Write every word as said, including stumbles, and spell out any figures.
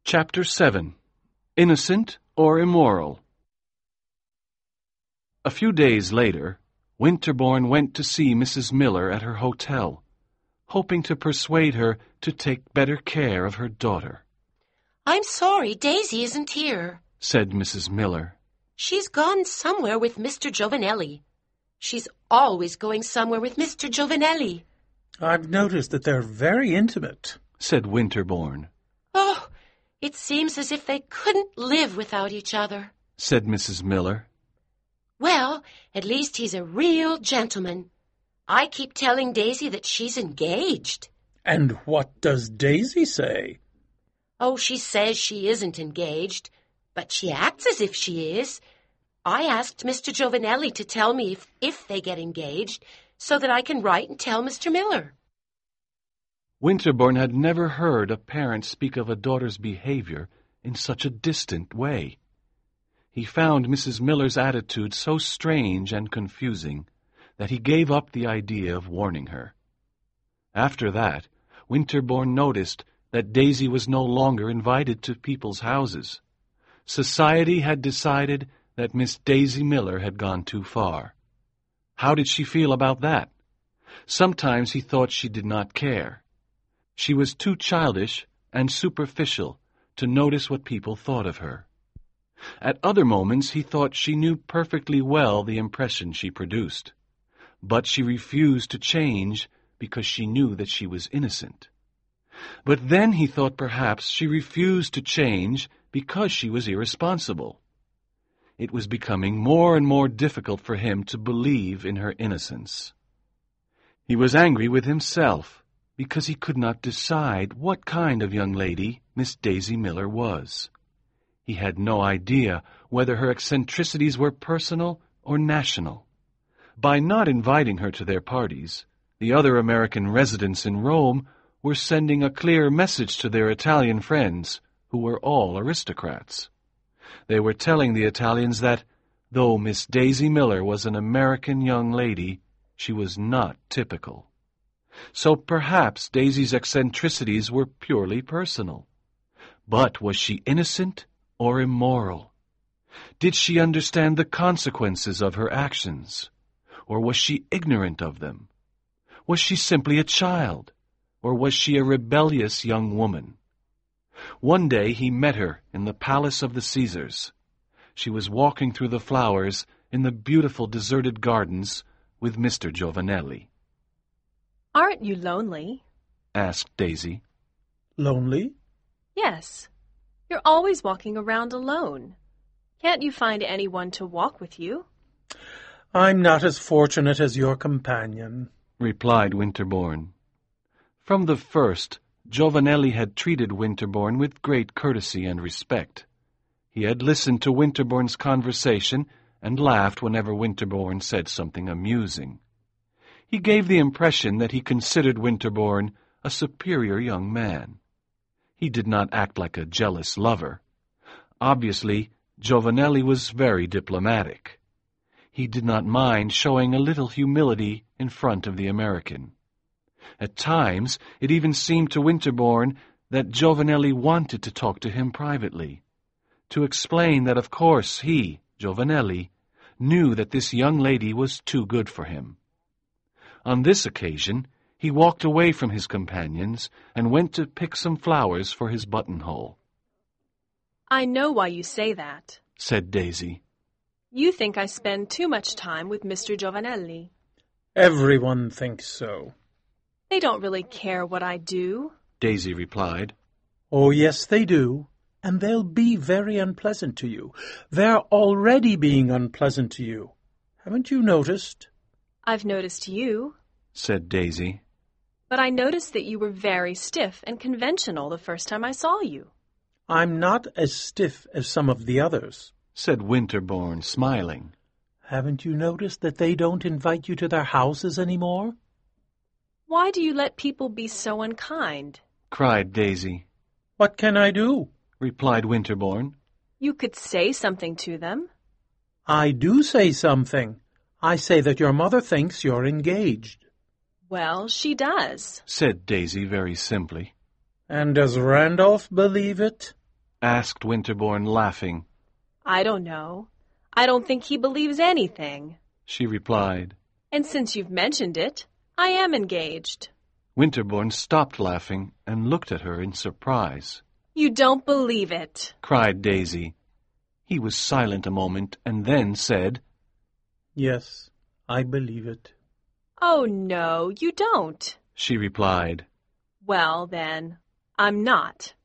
Chapter seven. Innocent or Immoral? A few days later, Winterbourne went to see Missus Miller at her hotel, hoping to persuade her to take better care of her daughter. "I'm sorry Daisy isn't here," said Missus Miller. "She's gone somewhere with Mister Giovanelli. She's always going somewhere with Mister Giovanelli." "I've noticed that they're very intimate," said Winterbourne. "Oh, it seems as if they couldn't live without each other," said Missus Miller. "Well, at least he's a real gentleman. I keep telling Daisy that she's engaged." "And what does Daisy say?" "Oh, she says she isn't engaged, but she acts as if she is. I asked Mister Giovanelli to tell me if, if they get engaged, so that I can write and tell Mister Miller." Winterbourne had never heard a parent speak of a daughter's behavior in such a distant way. He found Missus Miller's attitude so strange and confusing that he gave up the idea of warning her. After that, Winterbourne noticed that Daisy was no longer invited to people's houses. Society had decided that Miss Daisy Miller had gone too far. How did she feel about that? Sometimes he thought she did not care. She was too childish and superficial to notice what people thought of her. At other moments he thought she knew perfectly well the impression she produced, but she refused to change because she knew that she was innocent. But then he thought perhaps she refused to change because she was irresponsible. It was becoming more and more difficult for him to believe in her innocence. He was angry with himself because he could not decide what kind of young lady Miss Daisy Miller was. He had no idea whether her eccentricities were personal or national. By not inviting her to their parties, the other American residents in Rome were sending a clear message to their Italian friends, who were all aristocrats. They were telling the Italians that, though Miss Daisy Miller was an American young lady, she was not typical. So perhaps Daisy's eccentricities were purely personal. But was she innocent or immoral? Did she understand the consequences of her actions? Or was she ignorant of them? Was she simply a child? Or was she a rebellious young woman? One day he met her in the palace of the Caesars. She was walking through the flowers in the beautiful deserted gardens with Mister Giovanelli. "Aren't you lonely?" asked Daisy. "Lonely?" "Yes. You're always walking around alone. Can't you find anyone to walk with you?" "I'm not as fortunate as your companion," replied Winterbourne. From the first, Giovanelli had treated Winterbourne with great courtesy and respect. He had listened to Winterbourne's conversation and laughed whenever Winterbourne said something amusing. He gave the impression that he considered Winterbourne a superior young man. He did not act like a jealous lover. Obviously, Giovanelli was very diplomatic. He did not mind showing a little humility in front of the American. At times, it even seemed to Winterbourne that Giovanelli wanted to talk to him privately, to explain that of course he, Giovanelli, knew that this young lady was too good for him. On this occasion, he walked away from his companions and went to pick some flowers for his buttonhole. "I know why you say that," said Daisy. "You think I spend too much time with Mister Giovanelli." "Everyone thinks so." "They don't really care what I do," Daisy replied. "Oh, yes, they do. And they'll be very unpleasant to you. They're already being unpleasant to you. Haven't you noticed?" "I've noticed you," said Daisy. "but I noticed that you were very stiff and conventional the first time I saw you." "I'm not as stiff as some of the others," said Winterbourne, smiling. "Haven't you noticed that they don't invite you to their houses any more?" "Why do you let people be so unkind?" cried Daisy. "What can I do?" replied Winterbourne. "You could say something to them." "I do say something. I say that your mother thinks you're engaged." "Well, she does," said Daisy very simply. "And does Randolph believe it?" asked Winterbourne, laughing. I don't know. I don't think he believes anything, she replied. And since you've mentioned it, I am engaged. Winterbourne stopped laughing and looked at her in surprise. You don't believe it, cried Daisy. He was silent a moment and then said, Yes, I believe it. Oh, no, you don't, she replied. Well, then, I'm not.